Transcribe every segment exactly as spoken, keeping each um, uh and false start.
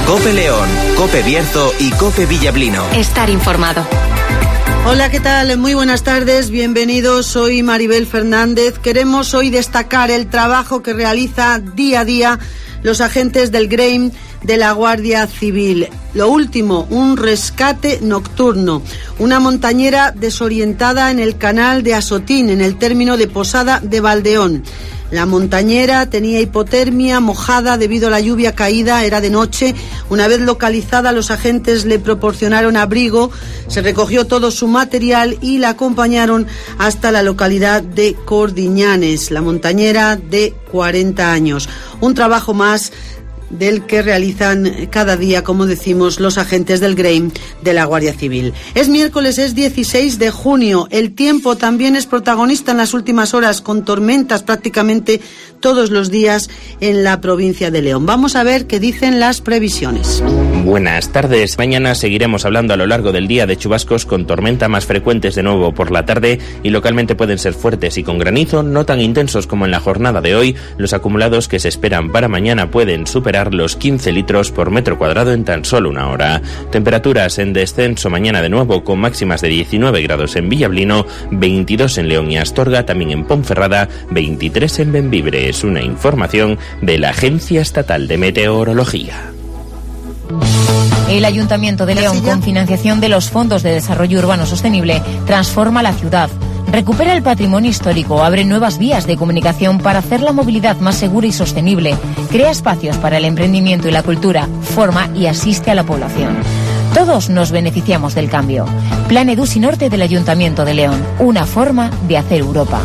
COPE León, COPE Bierzo y COPE Villablino. Estar informado. Hola, ¿qué tal? Muy buenas tardes, bienvenidos. Soy Maribel Fernández. Queremos hoy destacar el trabajo que realiza día a día los agentes del Grem de la Guardia Civil. Lo último, un rescate nocturno. Una montañera desorientada en el canal de Asotín, en el término de Posada de Valdeón. La montañera tenía hipotermia, mojada debido a la lluvia caída, era de noche. Una vez localizada, los agentes le proporcionaron abrigo, se recogió todo su material y la acompañaron hasta la localidad de Cordiñanes. La montañera de cuarenta años. Un trabajo más del que realizan cada día, como decimos, los agentes del Grem de la Guardia Civil. Es miércoles, es dieciséis de junio. El tiempo también es protagonista en las últimas horas, con tormentas prácticamente todos los días en la provincia de León. Vamos a ver qué dicen las previsiones. Buenas tardes. Mañana seguiremos hablando a lo largo del día de chubascos con tormenta, más frecuentes de nuevo por la tarde, y localmente pueden ser fuertes y con granizo, no tan intensos como en la jornada de hoy. Los acumulados que se esperan para mañana pueden superar los quince litros por metro cuadrado en tan solo una hora. Temperaturas en descenso mañana de nuevo, con máximas de diecinueve grados en Villablino, veintidós en León y Astorga, también en Ponferrada, veintitrés en Bembibre. Es una información de la Agencia Estatal de Meteorología. El Ayuntamiento de León, con financiación de los Fondos de Desarrollo Urbano Sostenible, transforma la ciudad. Recupera el patrimonio histórico, abre nuevas vías de comunicación para hacer la movilidad más segura y sostenible, crea espacios para el emprendimiento y la cultura, forma y asiste a la población. Todos nos beneficiamos del cambio. Plan Edusi Norte del Ayuntamiento de León, una forma de hacer Europa.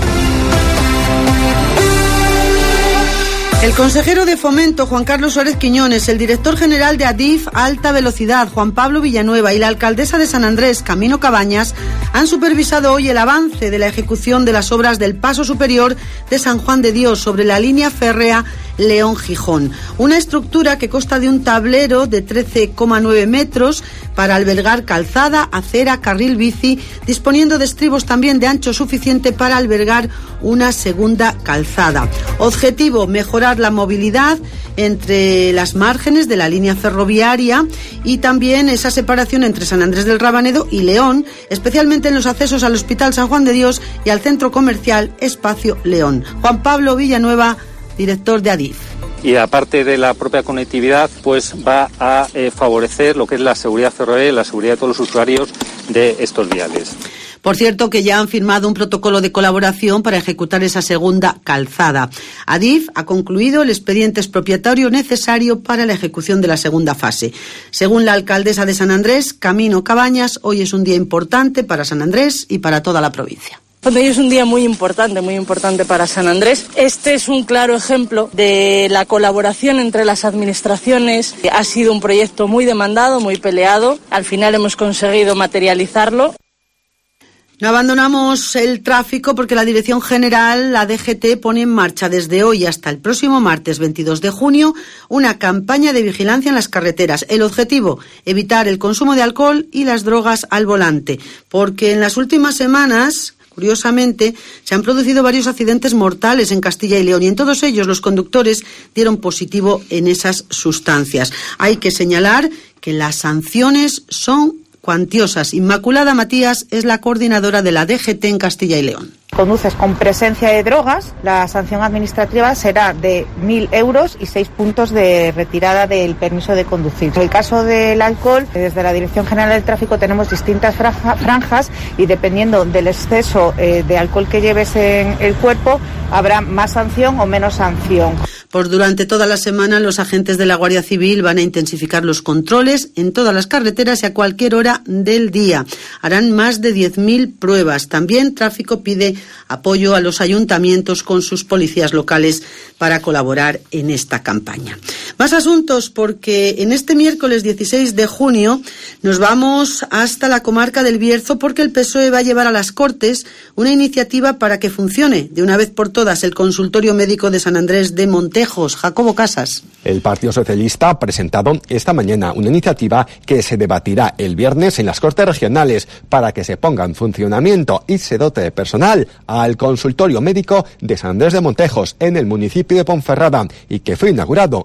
El consejero de Fomento, Juan Carlos Suárez Quiñones, el director general de Adif Alta Velocidad, Juan Pablo Villanueva, y la alcaldesa de San Andrés, Camino Cabañas, han supervisado hoy el avance de la ejecución de las obras del Paso Superior de San Juan de Dios sobre la línea férrea León-Gijón. Una estructura que consta de un tablero de trece coma nueve metros para albergar calzada, acera, carril bici, disponiendo de estribos también de ancho suficiente para albergar una segunda calzada. Objetivo: mejorar la movilidad entre las márgenes de la línea ferroviaria y también esa separación entre San Andrés del Rabanedo y León, especialmente en los accesos al Hospital San Juan de Dios y al centro comercial Espacio León. Juan Pablo Villanueva, director de Adif. Y aparte de la propia conectividad, pues va a eh, favorecer lo que es la seguridad ferroviaria y la seguridad de todos los usuarios de estos viales. Por cierto, que ya han firmado un protocolo de colaboración para ejecutar esa segunda calzada. Adif ha concluido el expediente expropiatorio necesario para la ejecución de la segunda fase. Según la alcaldesa de San Andrés, Camino Cabañas, hoy es un día importante para San Andrés y para toda la provincia. Hoy es un día muy importante, muy importante para San Andrés. Este es un claro ejemplo de la colaboración entre las administraciones. Ha sido un proyecto muy demandado, muy peleado. Al final hemos conseguido materializarlo. No abandonamos el tráfico porque la Dirección General, la D G T, pone en marcha desde hoy hasta el próximo martes veintidós de junio una campaña de vigilancia en las carreteras. El objetivo: evitar el consumo de alcohol y las drogas al volante, porque en las últimas semanas, curiosamente, se han producido varios accidentes mortales en Castilla y León y en todos ellos los conductores dieron positivo en esas sustancias. Hay que señalar que las sanciones son cuantiosas. Inmaculada Matías es la coordinadora de la D G T en Castilla y León. Conduces con presencia de drogas, la sanción administrativa será de mil euros y seis puntos de retirada del permiso de conducir. En el caso del alcohol, desde la Dirección General del Tráfico tenemos distintas franjas y dependiendo del exceso eh, de alcohol que lleves en el cuerpo, habrá más sanción o menos sanción. Por durante toda la semana los agentes de la Guardia Civil van a intensificar los controles en todas las carreteras y a cualquier hora del día. Harán más de diez mil pruebas. También Tráfico pide apoyo a los ayuntamientos con sus policías locales para colaborar en esta campaña. Más asuntos, porque en este miércoles dieciséis de junio nos vamos hasta la comarca del Bierzo porque el P S O E va a llevar a las Cortes una iniciativa para que funcione de una vez por todas el consultorio médico de San Andrés de Montejos. Jacobo Casas. El Partido Socialista ha presentado esta mañana una iniciativa que se debatirá el viernes en las Cortes Regionales para que se ponga en funcionamiento y se dote de personal al consultorio médico de San Andrés de Montejos en el municipio de Ponferrada y que fue inaugurado hace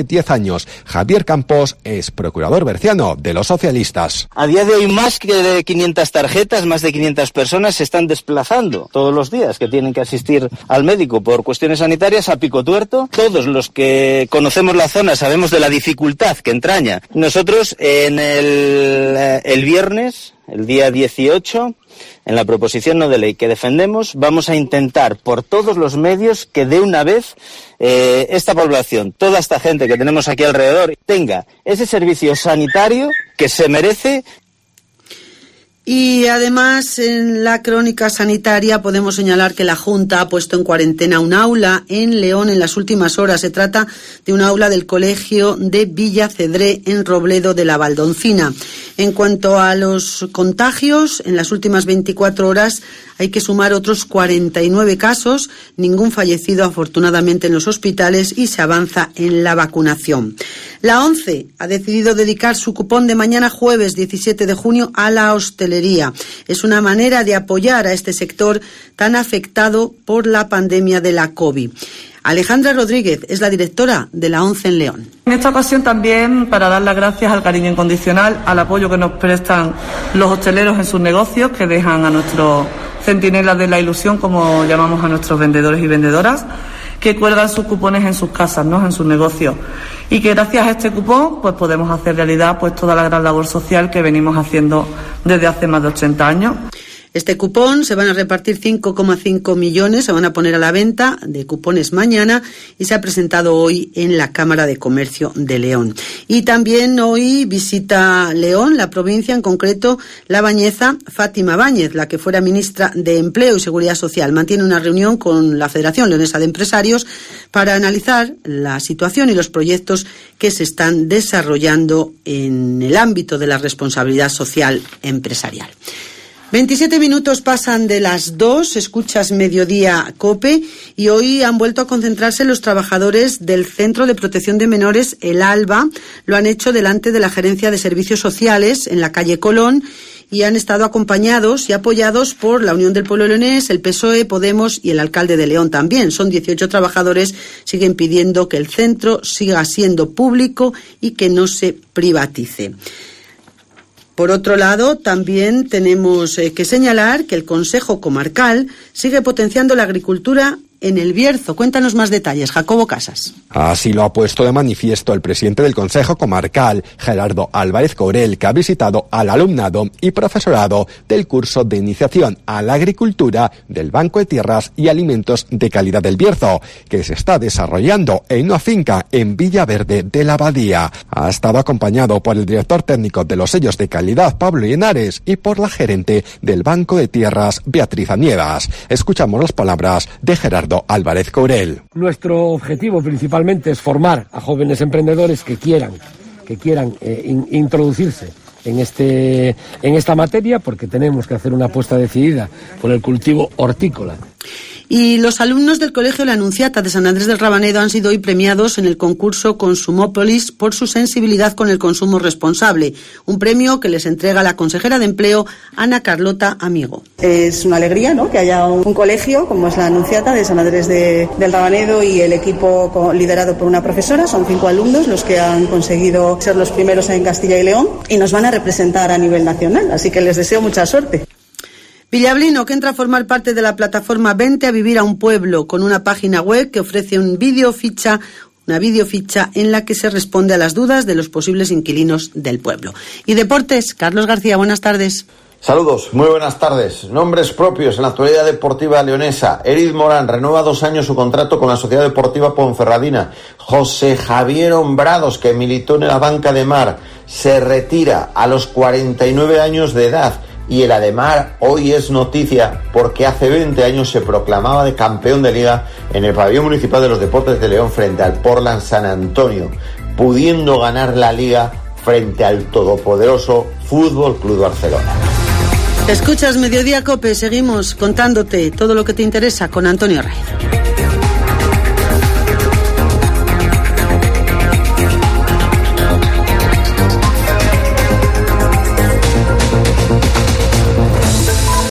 diez años. Javier Campos es procurador berciano de los socialistas. A día de hoy más que de quinientas tarjetas, más de quinientas personas se están desplazando todos los días que tienen que asistir al médico por cuestiones sanitarias a Picotuerto. Todos los que conocemos la zona sabemos de la dificultad que entraña. Nosotros en el, el viernes, el día dieciocho, en la proposición no de ley que defendemos, vamos a intentar por todos los medios que de una vez eh, esta población, toda esta gente que tenemos aquí alrededor, tenga ese servicio sanitario que se merece. Y además, en la crónica sanitaria podemos señalar que la Junta ha puesto en cuarentena un aula en León en las últimas horas. Se trata de un aula del colegio de Villa Cedré, en Robledo de la Valdoncina. En cuanto a los contagios, en las últimas veinticuatro horas hay que sumar otros cuarenta y nueve casos, ningún fallecido afortunadamente en los hospitales, y se avanza en la vacunación. La ONCE ha decidido dedicar su cupón de mañana jueves diecisiete de junio a la hostelería. Es una manera de apoyar a este sector tan afectado por la pandemia de la COVID. Alejandra Rodríguez es la directora de la ONCE en León. En esta ocasión también para dar las gracias al cariño incondicional, al apoyo que nos prestan los hosteleros en sus negocios, que dejan a nuestros centinelas de la ilusión, como llamamos a nuestros vendedores y vendedoras, que cuelgan sus cupones en sus casas, ¿no?, en sus negocios, y que gracias a este cupón pues podemos hacer realidad pues toda la gran labor social que venimos haciendo desde hace más de ochenta años. Este cupón se van a repartir cinco coma cinco millones, se van a poner a la venta de cupones mañana, y se ha presentado hoy en la Cámara de Comercio de León. Y también hoy visita León, la provincia, en concreto la bañeza Fátima Báñez, la que fuera ministra de Empleo y Seguridad Social. Mantiene una reunión con la Federación Leonesa de Empresarios para analizar la situación y los proyectos que se están desarrollando en el ámbito de la responsabilidad social empresarial. veintisiete minutos pasan de las dos, escuchas Mediodía COPE, y hoy han vuelto a concentrarse los trabajadores del Centro de Protección de Menores, el ALBA. Lo han hecho delante de la Gerencia de Servicios Sociales en la calle Colón, y han estado acompañados y apoyados por la Unión del Pueblo Leonés, el P S O E, Podemos y el alcalde de León también. Son dieciocho trabajadores, siguen pidiendo que el centro siga siendo público y que no se privatice. Por otro lado, también tenemos eh, que señalar que el Consejo Comarcal sigue potenciando la agricultura en el Bierzo. Cuéntanos más detalles, Jacobo Casas. Así lo ha puesto de manifiesto el presidente del Consejo Comarcal, Gerardo Álvarez Courel, que ha visitado al alumnado y profesorado del curso de iniciación a la agricultura del Banco de Tierras y Alimentos de Calidad del Bierzo, que se está desarrollando en una finca en Villaverde de la Abadía. Ha estado acompañado por el director técnico de los sellos de calidad, Pablo Llenares, y por la gerente del Banco de Tierras, Beatriz Aniegas. Escuchamos las palabras de Gerardo Álvarez Courel. Nuestro objetivo principalmente es formar a jóvenes emprendedores que quieran, que quieran eh, in, introducirse en este, en esta materia, porque tenemos que hacer una apuesta decidida por el cultivo hortícola. Y los alumnos del Colegio La Anunciata de San Andrés del Rabanedo han sido hoy premiados en el concurso Consumópolis por su sensibilidad con el consumo responsable, un premio que les entrega la consejera de Empleo, Ana Carlota Amigo. Es una alegría, ¿no?, que haya un, un colegio como es La Anunciata de San Andrés de, del Rabanedo, y el equipo liderado por una profesora. Son cinco alumnos los que han conseguido ser los primeros en Castilla y León y nos van a representar a nivel nacional, así que les deseo mucha suerte. Villablino, que entra a formar parte de la plataforma Vente a Vivir a un Pueblo, con una página web que ofrece un videoficha, una videoficha en la que se responde a las dudas de los posibles inquilinos del pueblo. Y deportes, Carlos García, buenas tardes. Saludos, muy buenas tardes. Nombres propios en la actualidad deportiva leonesa. Eric Morán renueva dos años su contrato con la Sociedad Deportiva Ponferradina. José Javier Hombrados, que militó en la banca de Mar, se retira a los cuarenta y nueve años de edad. Y el Ademar hoy es noticia porque hace veinte años se proclamaba de campeón de liga en el pabellón municipal de los Deportes de León frente al Portland San Antonio, pudiendo ganar la liga frente al todopoderoso Fútbol Club Barcelona. Escuchas Mediodía COPE, seguimos contándote todo lo que te interesa con Antonio Rey.